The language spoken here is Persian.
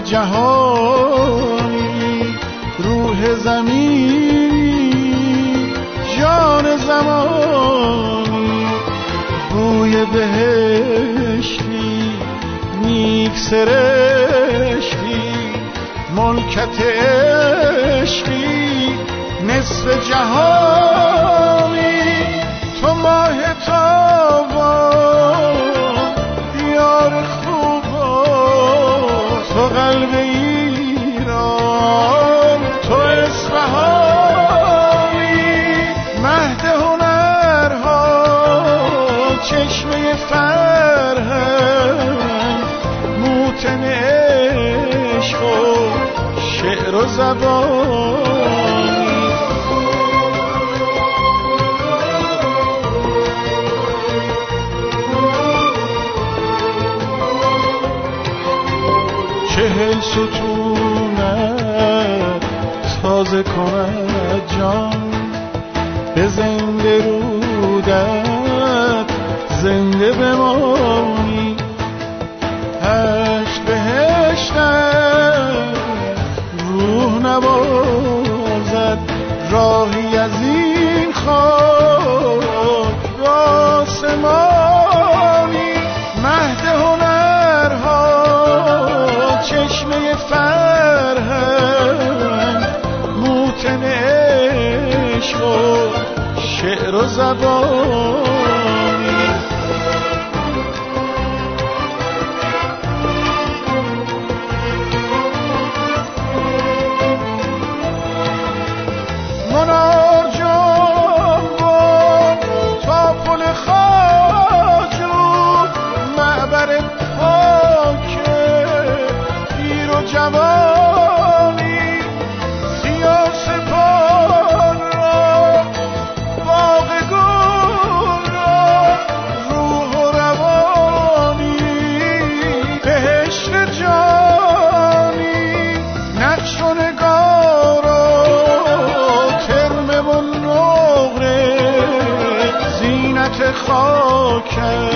جهانی، روح زمینی، جان زمانی، بوی بهشتی، نیک سرشتی، ملکت عشقی، نصف جهانی، تو ماه تابان، دیار خوبان، تو قلب ایران، تو اصفهانی، مهد هنرها، چشمه فرهنگ، موتن عشق و شعر و زبانی. چهل ستونت تازه کند جان، به زنده رودت زنده بمانی. هشت بهشتت روح نبازد، راهی از این خاک به آسمانی. مهد هنرها، چشمه فرهنگ، موتن عشق و شعر و زبانی. منار جنبان تا پل خواجو، معبر پاک پیر و جوانی، سیاه سپان را، باغ گل را، روح و روانی، بهشت جانی، نقش و نگار و ترمه و نقره، زینت خاکت